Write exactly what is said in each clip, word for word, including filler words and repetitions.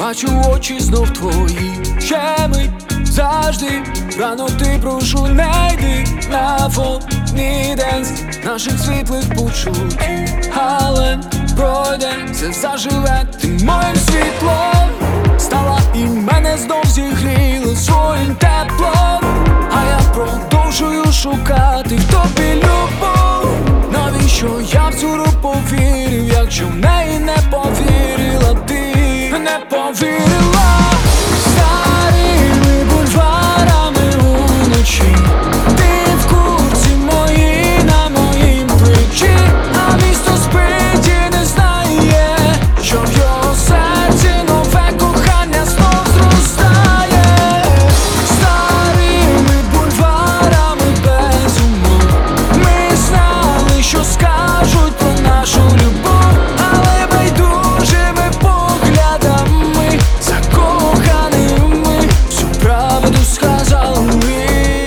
бачу очі знов твої. Ще мить, завжди, рано ти прошу, не йди на фоні денс наших світлих почуттів. Але пройде, це заживе, ти моїм світлом стала і мене знов зігріла своїм теплом. А я продовжую шукати в тобі любов. Навіщо я в цю руку повірив, якщо в неї не повірила ти, не повірила. Старими бульварами уночі, ти в курці мої на моїм плечі, а місто спить і не знає, що в його серці нове кохання знов зростає. Старими бульварами без умов ми знали, що скажуть про нашу любов, але байдужими поглядами закоханими всю правду сказали ми.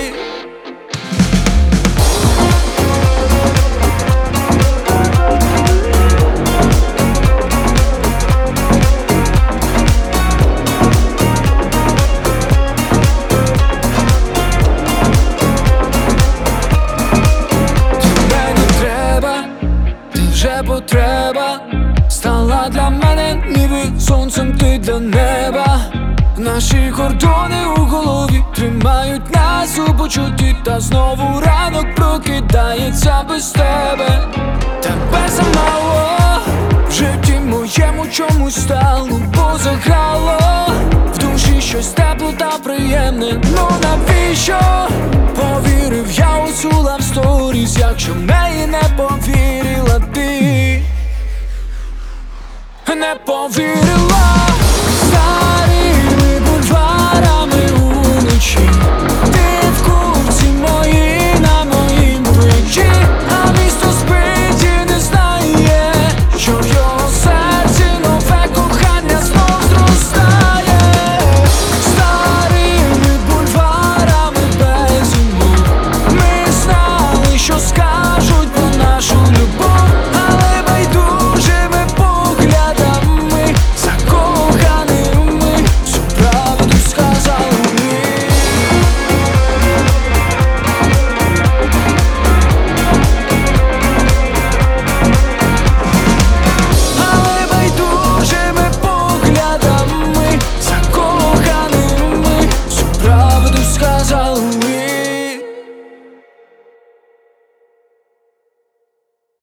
Тебе не треба, ти вже потреба, стала для мене ніби сонцем, ти для неба. Наші кордони у голові тримають нас у почутті, та знову ранок прокидається без тебе. Тебе замало, в житті моєму чомусь стало, бо заграло в душі щось тепло та приємне. Ну навіщо повірив я у цю love stories, якщо в неї не повірила ти, не повірила.